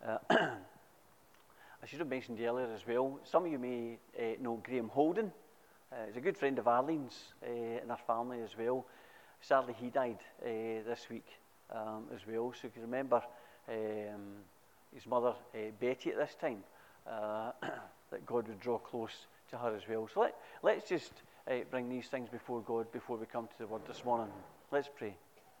I should have mentioned earlier as well, some of you may know Graham Holden. He's a good friend of Arlene's and her family as well. Sadly, he died this week as well. So you can remember his mother, Betty, at this time, that God would draw close to her as well. So let's just bring these things before God before we come to the Word this morning. Let's pray.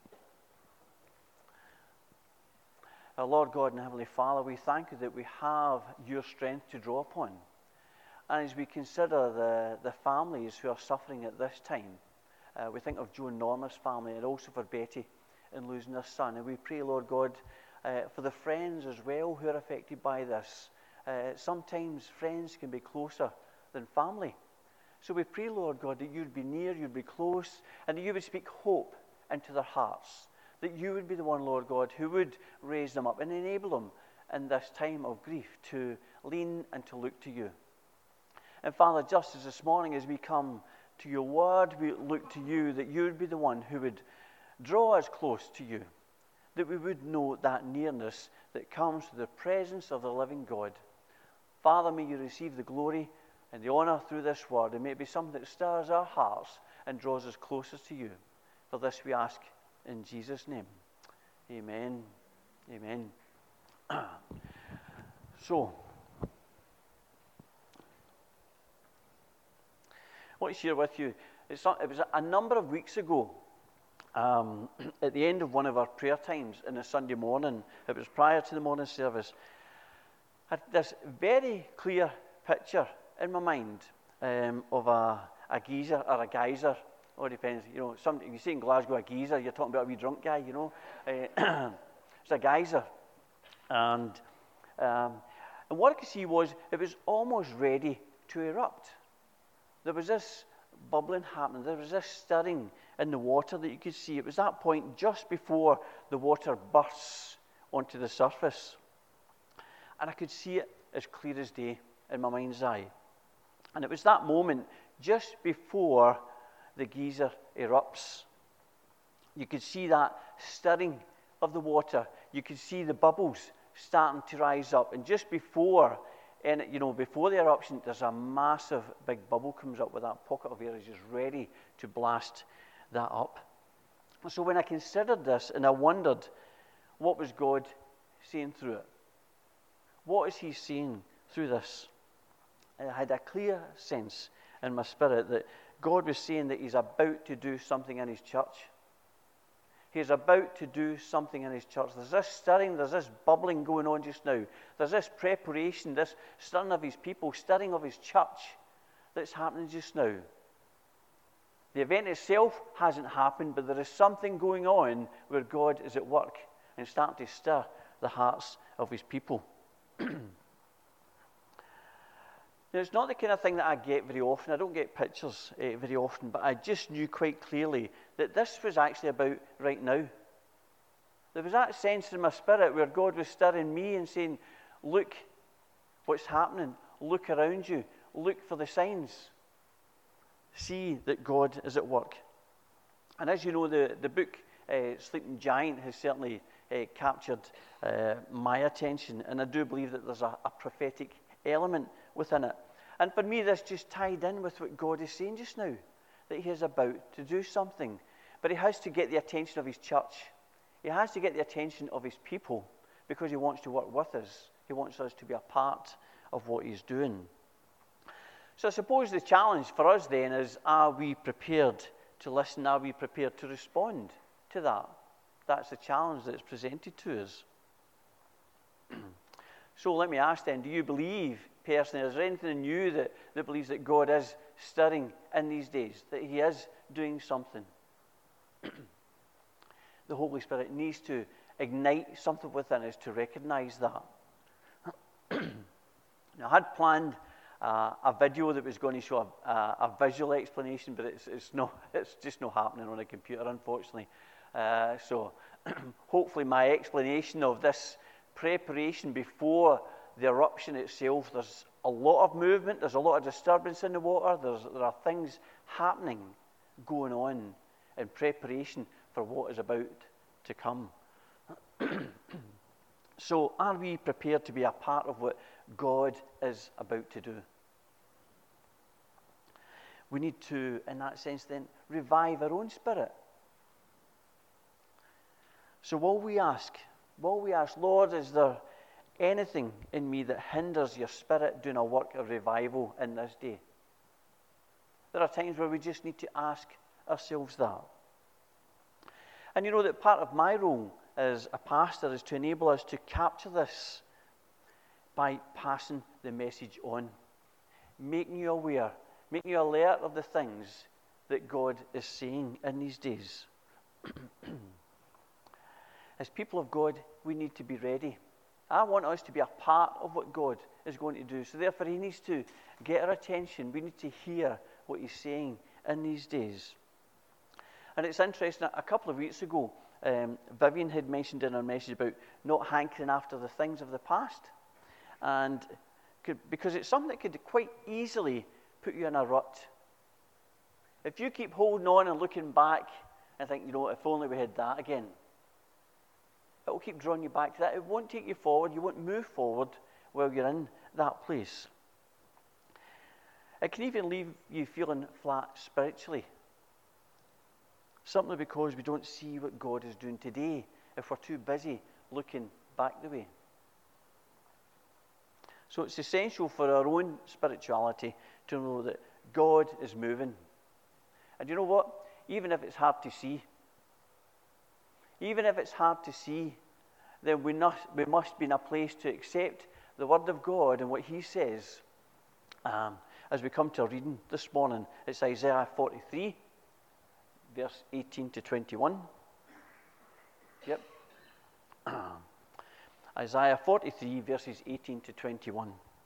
Our Lord God and Heavenly Father, we thank you that we have your strength to draw upon. And as we consider the families who are suffering at this time, we think of Joe and Norma's family and also for Betty in losing their son. And we pray, Lord God, for the friends as well who are affected by this. Sometimes friends can be closer than family. So we pray, Lord God, that you'd be near, you'd be close, and that you would speak hope into their hearts. That you would be the one, Lord God, who would raise them up and enable them in this time of grief to lean and to look to you. And Father, just as this morning as we come to your word, we look to you, that you would be the one who would draw us close to you. That we would know that nearness that comes to the presence of the living God. Father, may you receive the glory and the honor through this word, and may it be something that stirs our hearts and draws us closest to you. For this we ask in Jesus' name. Amen. Amen. So, I want to share with you, it was a number of weeks ago, at the end of one of our prayer times in a Sunday morning, it was prior to the morning service, I had this very clear picture in my mind of a geezer or a geyser. Oh, it depends. You know, if you say in Glasgow a geezer, you're talking about a wee drunk guy, you know. It's a geyser. And what I could see was it was almost ready to erupt. There was this bubbling happening. There was this stirring in the water that you could see. It was that point just before the water bursts onto the surface. And I could see it as clear as day in my mind's eye. And it was that moment just before the geyser erupts. You could see that stirring of the water. You could see the bubbles starting to rise up. And just before before the eruption, there's a massive big bubble comes up with that pocket of air is just ready to blast that up. So when I considered this and I wondered, what was God saying through it? What is he saying through this? I had a clear sense in my spirit that God was saying that he's about to do something in his church. He's about to do something in his church. There's this stirring, there's this bubbling going on just now. There's this preparation, this stirring of his people, stirring of his church that's happening just now. The event itself hasn't happened, but there is something going on where God is at work and starting to stir the hearts of his people. Now, it's not the kind of thing that I get very often. I don't get pictures very often, but I just knew quite clearly that this was actually about right now. There was that sense in my spirit where God was stirring me and saying, look what's happening. Look around you. Look for the signs. See that God is at work. And as you know, the book Sleeping Giant has certainly captured my attention, and I do believe that there's a prophetic element within it. And for me, this just tied in with what God is saying just now, that he is about to do something. But he has to get the attention of his church. He has to get the attention of his people because he wants to work with us. He wants us to be a part of what he's doing. So I suppose the challenge for us then is, are we prepared to listen? Are we prepared to respond to that? That's the challenge that's presented to us. So let me ask then, do you believe personally, is there anything in you that believes that God is stirring in these days, that he is doing something? The Holy Spirit needs to ignite something within us to recognize that. Now, I had planned a video that was going to show a visual explanation, but it's just not happening on a computer, unfortunately. So hopefully my explanation of this preparation before the eruption itself, there's a lot of movement, there's a lot of disturbance in the water, there are things happening, going on in preparation for what is about to come. So are we prepared to be a part of what God is about to do? We need to, in that sense then, revive our own spirit. So will we ask, Lord, is there anything in me that hinders your spirit doing a work of revival in this day? There are times where we just need to ask ourselves that. And you know that part of my role as a pastor is to enable us to capture this by passing the message on, making you aware, making you alert of the things that God is saying in these days. As people of God, we need to be ready. I want us to be a part of what God is going to do. So therefore, he needs to get our attention. We need to hear what he's saying in these days. And it's interesting, a couple of weeks ago, Vivian had mentioned in her message about not hankering after the things of the past. And because it's something that could quite easily put you in a rut. If you keep holding on and looking back and think, if only we had that again, it will keep drawing you back to that. It won't take you forward. You won't move forward while you're in that place. It can even leave you feeling flat spiritually. Simply because we don't see what God is doing today if we're too busy looking back the way. So it's essential for our own spirituality to know that God is moving. And you know what? Even if it's hard to see, then we must be in a place to accept the Word of God and what he says. As we come to a reading this morning, it's Isaiah 43, verse 18 to 21. Yep. Isaiah 43, verses 18 to 21.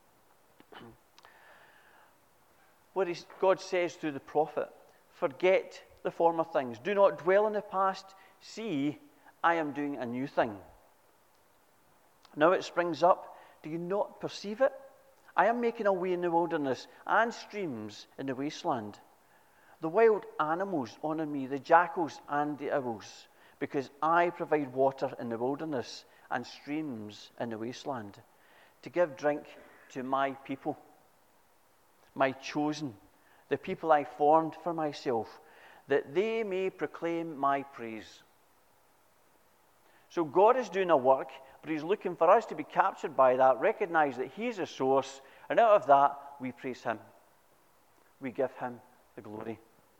Where God says through the prophet, "Forget the former things. Do not dwell in the past. See, I am doing a new thing. Now it springs up. Do you not perceive it? I am making a way in the wilderness and streams in the wasteland. The wild animals honor me, the jackals and the owls, because I provide water in the wilderness and streams in the wasteland, to give drink to my people, my chosen, the people I formed for myself, that they may proclaim my praise." So God is doing a work, but he's looking for us to be captured by that, recognize that he's a source, and out of that, we praise him. We give him the glory.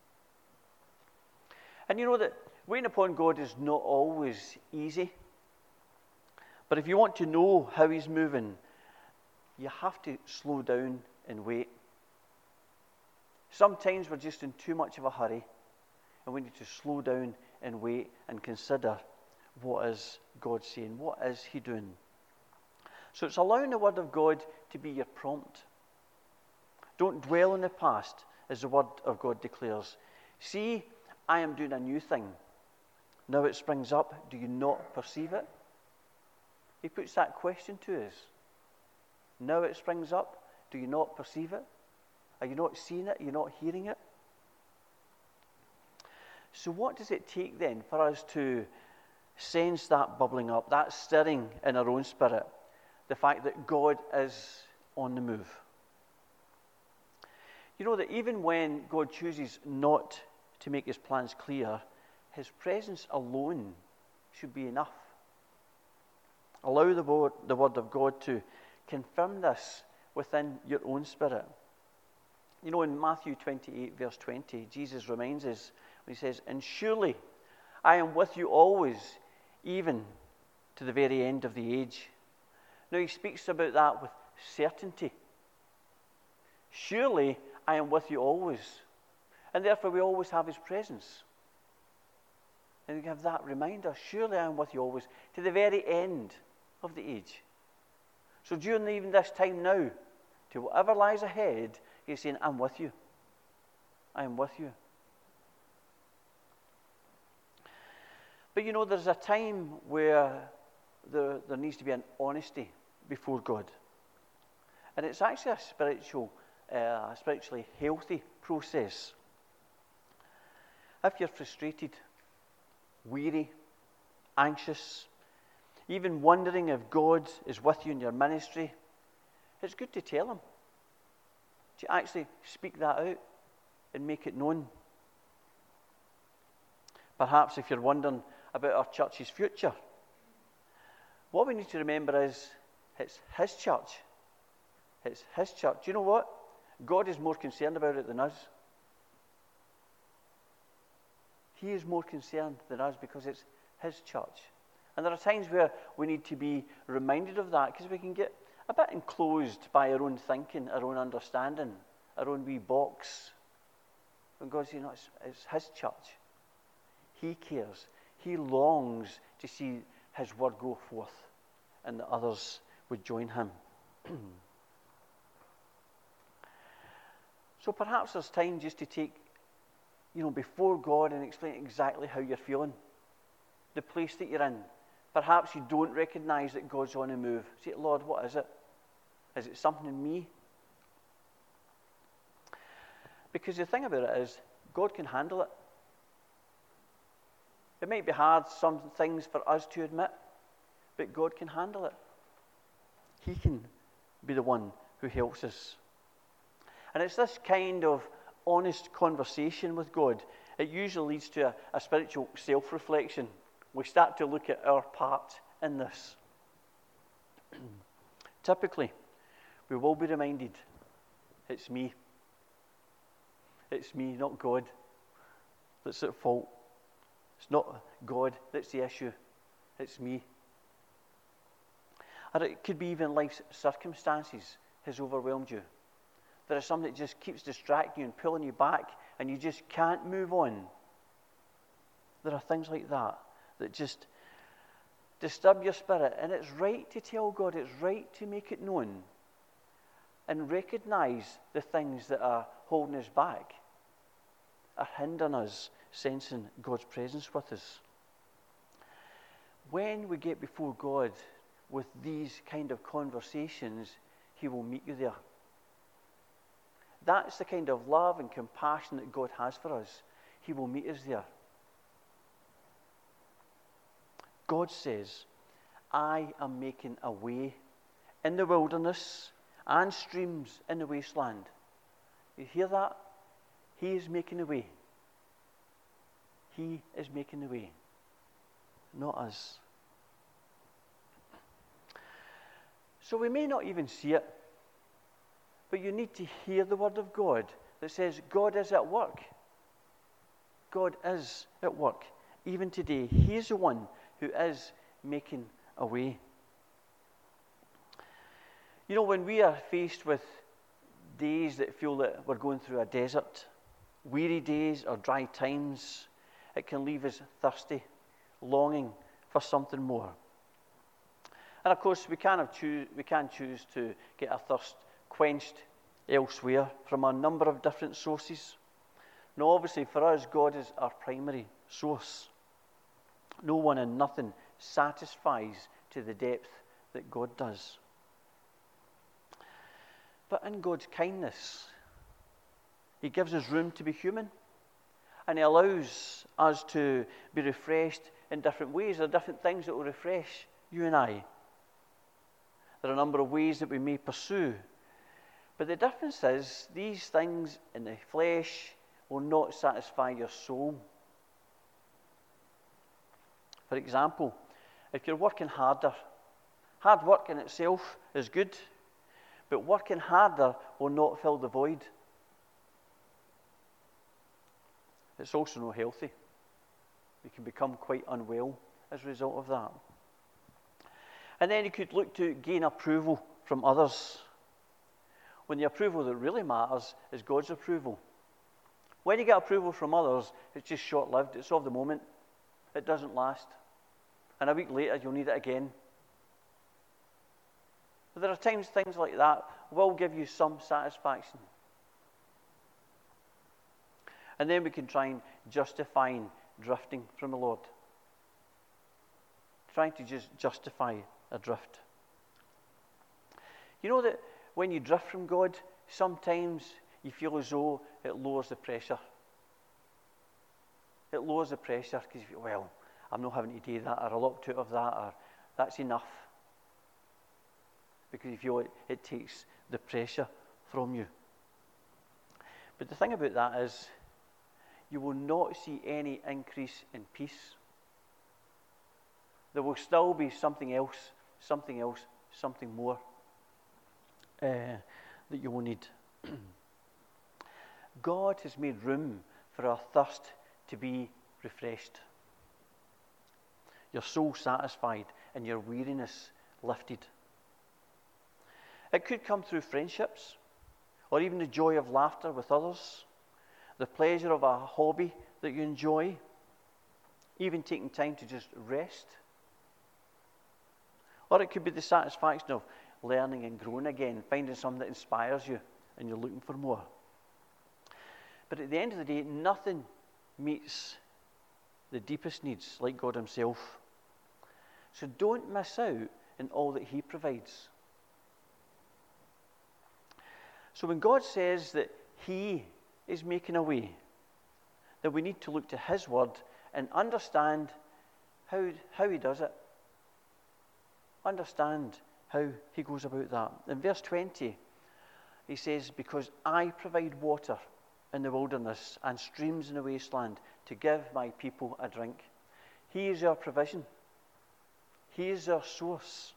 And you know that waiting upon God is not always easy. But if you want to know how he's moving, you have to slow down and wait. Sometimes we're just in too much of a hurry, and we need to slow down and wait and consider, what is God saying? What is he doing? So it's allowing the Word of God to be your prompt. Don't dwell in the past, as the Word of God declares. See, I am doing a new thing. Now it springs up. Do you not perceive it? He puts that question to us. Now it springs up. Do you not perceive it? Are you not seeing it? Are you not hearing it? So what does it take then for us to sense that bubbling up, that stirring in our own spirit, the fact that God is on the move? You know that even when God chooses not to make his plans clear, his presence alone should be enough. Allow the word of God to confirm this within your own spirit. You know, in Matthew 28, verse 20, Jesus reminds us when he says, "And surely I am with you always, even to the very end of the age." Now he speaks about that with certainty. Surely I am with you always. And therefore we always have his presence. And we have that reminder, surely I am with you always, to the very end of the age. So during even this time now, to whatever lies ahead, he's saying, I'm with you. I am with you. But you know, there's a time where there needs to be an honesty before God. And it's actually a spiritually healthy process. If you're frustrated, weary, anxious, even wondering if God is with you in your ministry, it's good to tell him. To actually speak that out and make it known. Perhaps if you're wondering about our church's future, what we need to remember is it's his church. It's his church. Do you know what? God is more concerned about it than us. He is more concerned than us because it's his church. And there are times where we need to be reminded of that because we can get a bit enclosed by our own thinking, our own understanding, our own wee box. When God's saying, it's his church. He cares. He longs to see his word go forth and that others would join him. So perhaps there's time just to take, before God and explain exactly how you're feeling. The place that you're in. Perhaps you don't recognize that God's on the move. Say, Lord, what is it? Is it something in me? Because the thing about it is, God can handle it. It might be hard, some things for us to admit, but God can handle it. He can be the one who helps us. And it's this kind of honest conversation with God. It usually leads to a spiritual self-reflection. We start to look at our part in this. Typically, we will be reminded, it's me. It's me, not God, that's at fault. It's not God that's the issue. It's me. Or it could be even life's circumstances has overwhelmed you. There is something that just keeps distracting you and pulling you back, and you just can't move on. There are things like that just disturb your spirit, and it's right to tell God, it's right to make it known, and recognize the things that are holding us back, are hindering us sensing God's presence with us. When we get before God with these kind of conversations, he will meet you there. That's the kind of love and compassion that God has for us. He will meet us there. God says, I am making a way in the wilderness and streams in the wasteland. You hear that? He is making a way. He is making the way, not us. So we may not even see it, but you need to hear the word of God that says God is at work. God is at work. Even today, he is the one who is making a way. When we are faced with days that feel that we're going through a desert, weary days or dry times, it can leave us thirsty, longing for something more. And of course, we can choose to get our thirst quenched elsewhere from a number of different sources. Now, obviously, for us, God is our primary source. No one and nothing satisfies to the depth that God does. But in God's kindness, he gives us room to be human. And he allows us to be refreshed in different ways. There are different things that will refresh you and I. There are a number of ways that we may pursue. But the difference is, these things in the flesh will not satisfy your soul. For example, if you're working harder, hard work in itself is good, but working harder will not fill the void. It's also not healthy. You can become quite unwell as a result of that. And then you could look to gain approval from others, when the approval that really matters is God's approval. When you get approval from others, it's just short-lived. It's of the moment. It doesn't last. And a week later, you'll need it again. But there are times things like that will give you some satisfaction. And then we can try and justify drifting from the Lord. Trying to just justify a drift. You know that when you drift from God, sometimes you feel as though it lowers the pressure. It lowers the pressure because you feel, well, I'm not having to do that, or I'll opt out of that, or that's enough. Because you feel it takes the pressure from you. But the thing about that is, you will not see any increase in peace. There will still be something else, something more that you will need. God has made room for our thirst to be refreshed. Your soul satisfied and your weariness lifted. It could come through friendships, or even the joy of laughter with others, the pleasure of a hobby that you enjoy, even taking time to just rest. Or it could be the satisfaction of learning and growing again, finding something that inspires you and you're looking for more. But at the end of the day, nothing meets the deepest needs like God himself. So don't miss out on all that he provides. So when God says that he is making a way, that we need to look to his word and understand how he does it. Understand how he goes about that. In verse 20, he says, because I provide water in the wilderness and streams in the wasteland to give my people a drink. He is our provision. He is our source.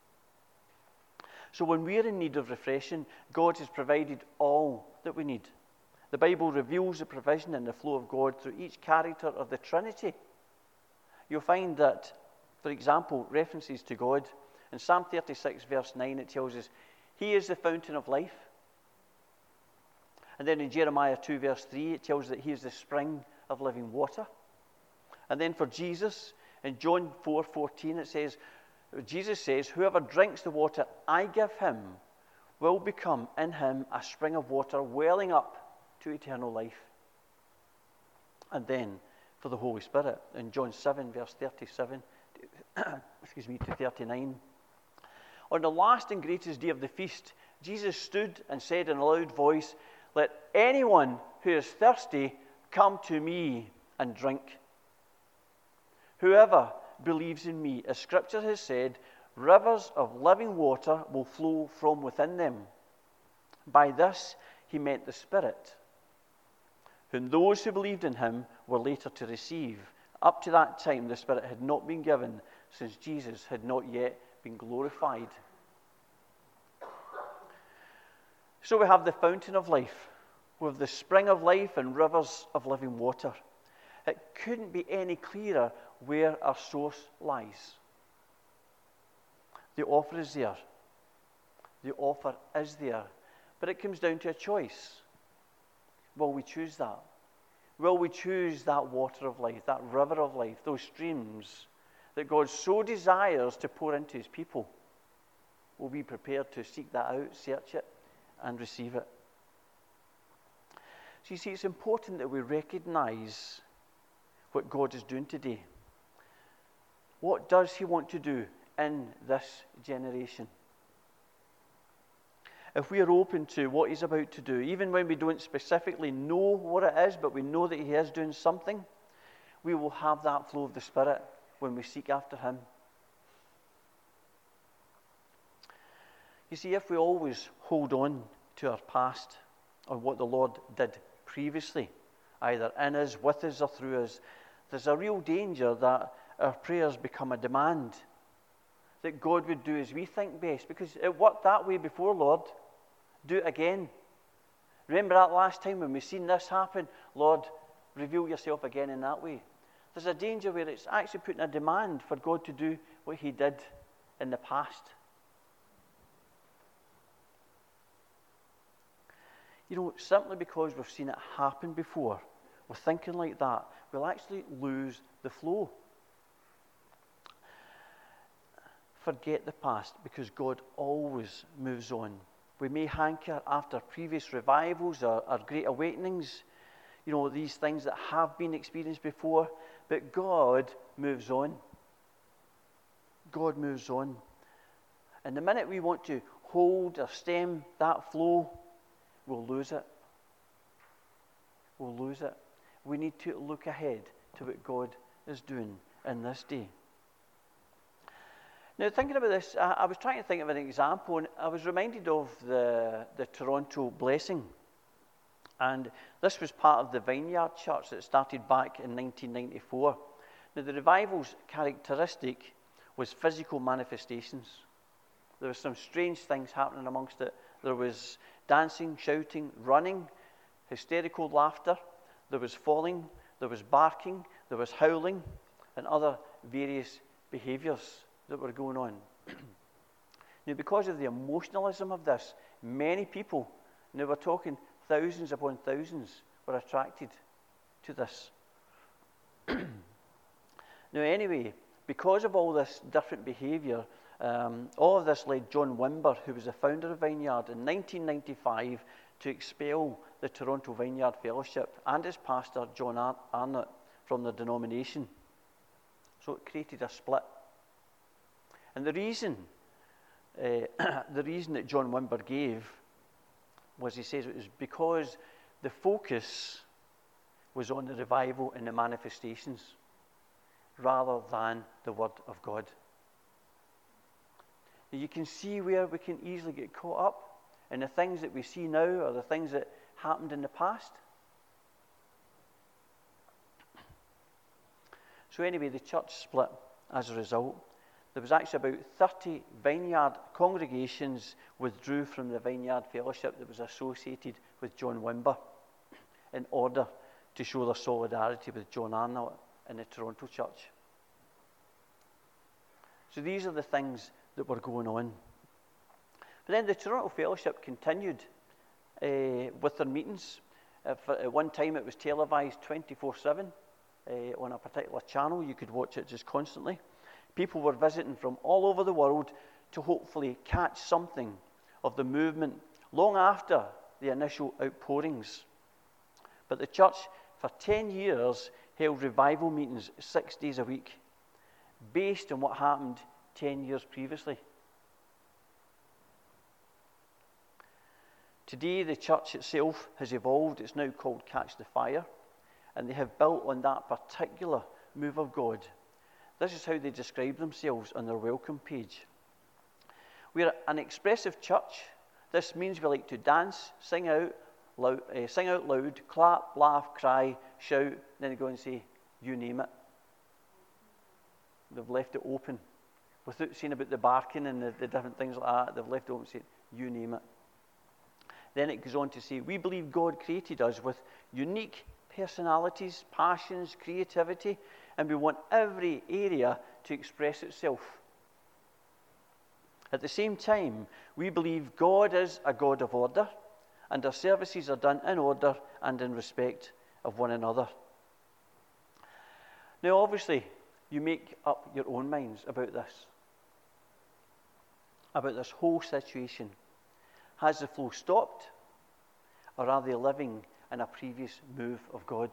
So when we're in need of refreshing, God has provided all that we need. The Bible reveals the provision and the flow of God through each character of the Trinity. You'll find that, for example, references to God. In Psalm 36, verse 9, it tells us, he is the fountain of life. And then in Jeremiah 2, verse 3, it tells us that he is the spring of living water. And then for Jesus, in John 4:14, it says, Jesus says, whoever drinks the water I give him will become in him a spring of water welling up to eternal life. And then for the Holy Spirit, in John 7, verse 37, to 39. On the last and greatest day of the feast, Jesus stood and said in a loud voice, let anyone who is thirsty come to me and drink. Whoever believes in me, as Scripture has said, rivers of living water will flow from within them. By this he meant the Spirit, whom those who believed in him were later to receive. Up to that time the Spirit had not been given, since Jesus had not yet been glorified. So we have the fountain of life, with the spring of life and rivers of living water. It couldn't be any clearer where our source lies. The offer is there. The offer is there. But it comes down to a choice. Will we choose that? Will we choose that water of life, that river of life, those streams that God so desires to pour into his people? Will we be prepared to seek that out, search it, and receive it? So you see, it's important that we recognize what God is doing today. What does he want to do in this generation? If we are open to what he's about to do, even when we don't specifically know what it is, but we know that he is doing something, we will have that flow of the Spirit when we seek after him. You see, if we always hold on to our past or what the Lord did previously, either in us, with us, or through us, there's a real danger that our prayers become a demand that God would do as we think best, because it worked that way before, Lord. Do it again. Remember that last time when we've seen this happen? Lord, reveal yourself again in that way. There's a danger where it's actually putting a demand for God to do what he did in the past. You know, simply because we've seen it happen before, we're thinking like that, we'll actually lose the flow. Forget the past, because God always moves on. We may hanker after previous revivals or great awakenings, you know, these things that have been experienced before, but God moves on. God moves on. And the minute we want to hold or stem that flow, we'll lose it. We'll lose it. We need to look ahead to what God is doing in this day. Now, thinking about this, I was trying to think of an example, and I was reminded of the Toronto Blessing. And this was part of the Vineyard Church that started back in 1994. Now, the revival's characteristic was physical manifestations. There were some strange things happening amongst it. There was dancing, shouting, running, hysterical laughter. There was falling, there was barking, there was howling, and other various behaviours that were going on. Now, because of the emotionalism of this, many people, now we're talking thousands upon thousands, were attracted to this. Now, anyway, because of all this different behaviour, all of this led John Wimber, who was the founder of Vineyard, in 1995 to expel the Toronto Vineyard Fellowship and its pastor, John Arnott, from the denomination. So it created a split. And the reason that John Wimber gave was, he says, it was because the focus was on the revival and the manifestations rather than the Word of God. Now, you can see where we can easily get caught up in the things that we see now or the things that happened in the past. So anyway, the church split as a result. There was actually about 30 Vineyard congregations withdrew from the Vineyard Fellowship that was associated with John Wimber in order to show their solidarity with John Arnott in the Toronto church. So these are the things that were going on. But then the Toronto Fellowship continued with their meetings. At one time it was televised 24/7 on a particular channel. You could watch it just constantly. People were visiting from all over the world to hopefully catch something of the movement long after the initial outpourings. But the church for 10 years held revival meetings 6 days a week, based on what happened 10 years previously. Today, the church itself has evolved. It's now called Catch the Fire, and they have built on that particular move of God. This is how they describe themselves on their welcome page. We're an expressive church. This means we like to dance, sing out loud, clap, laugh, cry, shout, then they go and say, you name it. They've left it open. Without saying about the barking and the different things like that, they've left it open and said, you name it. Then it goes on to say, we believe God created us with unique personalities, passions, creativity, and we want every area to express itself. At the same time, we believe God is a God of order, and our services are done in order and in respect of one another. Now, obviously, you make up your own minds about this whole situation. Has the flow stopped, or are they living in a previous move of God?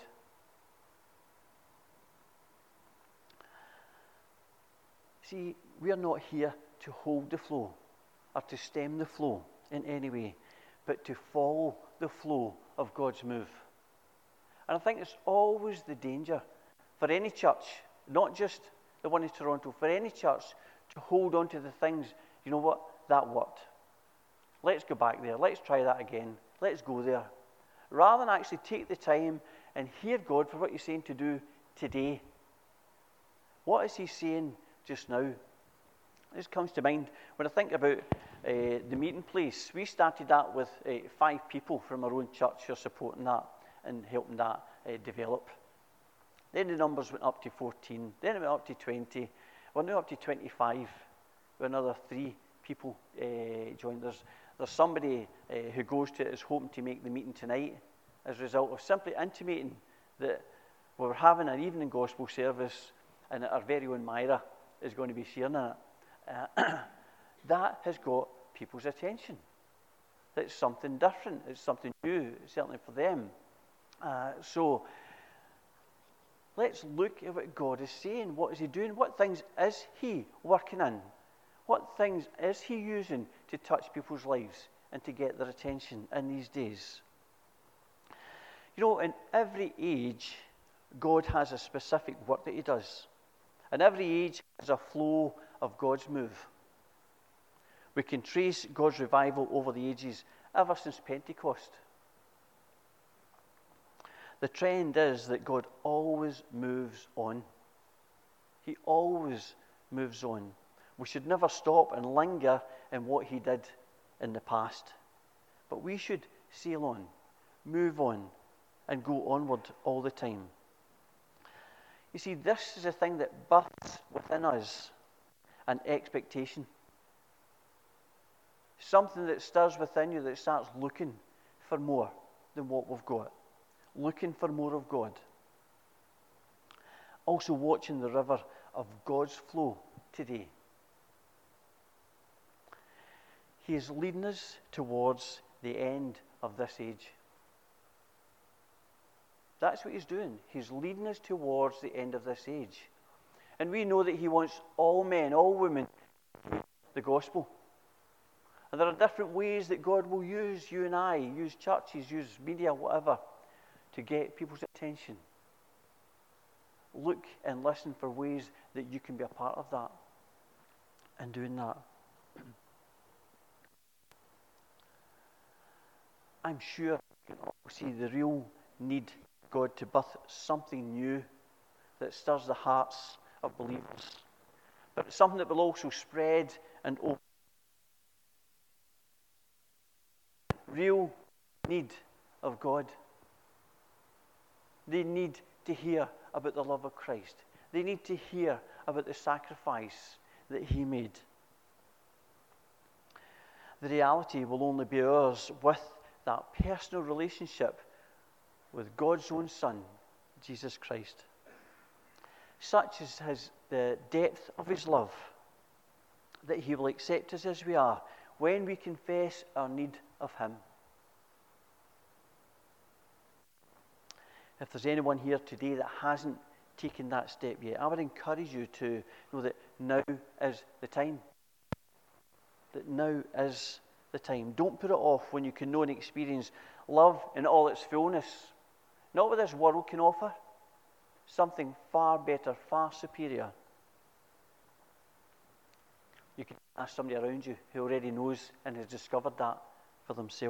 See, we are not here to hold the flow or to stem the flow in any way, but to follow the flow of God's move. And I think it's always the danger for any church, not just the one in Toronto, for any church to hold on to the things, you know what, that worked. Let's go back there. Let's try that again. Let's go there. Rather than actually take the time and hear God for what He's saying to do today. What is He saying just now? This comes to mind when I think about the meeting place. We started that with 5 people from our own church who are supporting that and helping that develop. Then the numbers went up to 14. Then it went up to 20. We're now up to 25. With another 3 people joined. There's somebody who goes to it is hoping to make the meeting tonight as a result of simply intimating that we're having an evening gospel service and that our very own Myra is going to be sharing in it. That has got people's attention. It's something different. It's something new, certainly for them. So let's look at what God is saying. What is He doing? What things is He working in? What things is He using to touch people's lives and to get their attention in these days? You know, in every age, God has a specific work that He does. And every age has a flow of God's move. We can trace God's revival over the ages ever since Pentecost. The trend is that God always moves on. He always moves on. We should never stop and linger in what he did in the past. But we should sail on, move on, and go onward all the time. You see, this is a thing that births within us an expectation. Something that stirs within you that starts looking for more than what we've got. Looking for more of God. Also watching the river of God's flow today. He is leading us towards the end of this age. That's what he's doing. He's leading us towards the end of this age. And we know that he wants all men, all women, to hear the gospel. And there are different ways that God will use you and I, use churches, use media, whatever, to get people's attention. Look and listen for ways that you can be a part of that and doing that. I'm sure you can all see the real need of God to birth something new that stirs the hearts of believers. But it's something that will also spread and open. Real need of God. They need to hear about the love of Christ. They need to hear about the sacrifice that he made. The reality will only be ours with that personal relationship with God's own Son, Jesus Christ. Such is the depth of his love, that he will accept us as we are when we confess our need of him. If there's anyone here today that hasn't taken that step yet, I would encourage you to know that now is the time. That now is the time. Don't put it off when you can know and experience love in all its fullness. Not what this world can offer. Something far better, far superior. You can ask somebody around you who already knows and has discovered that for themselves.